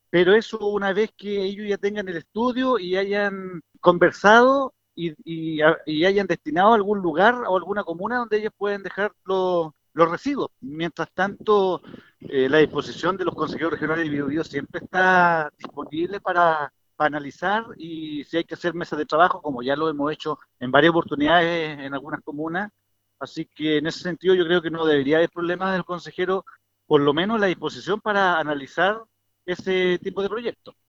pero eso una vez que ellos ya tengan el estudio y hayan conversado y hayan destinado a algún lugar o alguna comuna donde ellos pueden dejar los residuos. Mientras tanto, la disposición de los consejeros regionales de Biobío siempre está disponible para analizar y si hay que hacer mesas de trabajo, como ya lo hemos hecho en varias oportunidades en algunas comunas. Así que en ese sentido yo creo que no debería haber problemas del consejero, por lo menos la disposición para analizar ese tipo de proyectos.